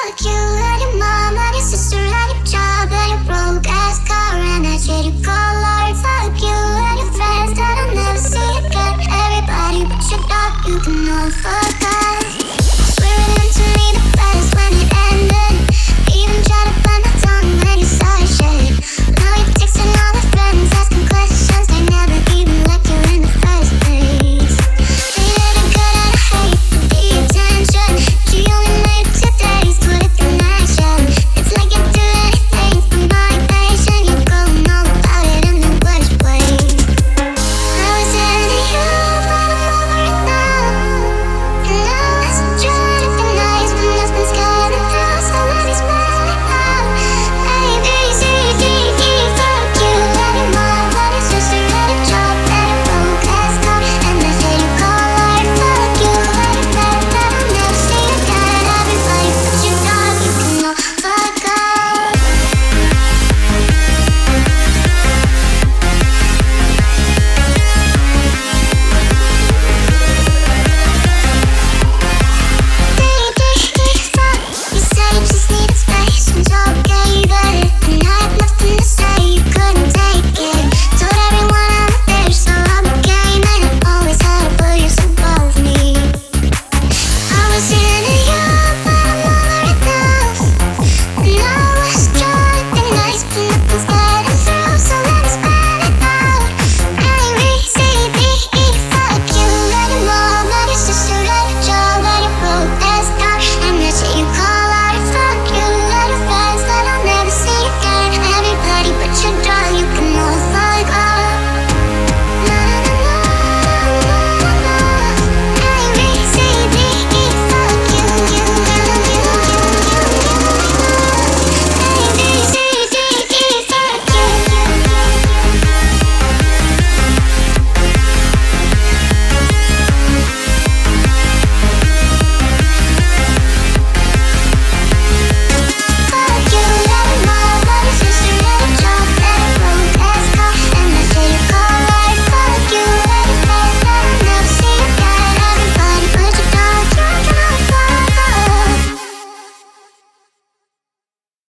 Fuck you and your mom and your sister and your job and your broke ass car and that shit you call art. Fuck you and your friends that I'll never see again. Everybody but your dog, you can all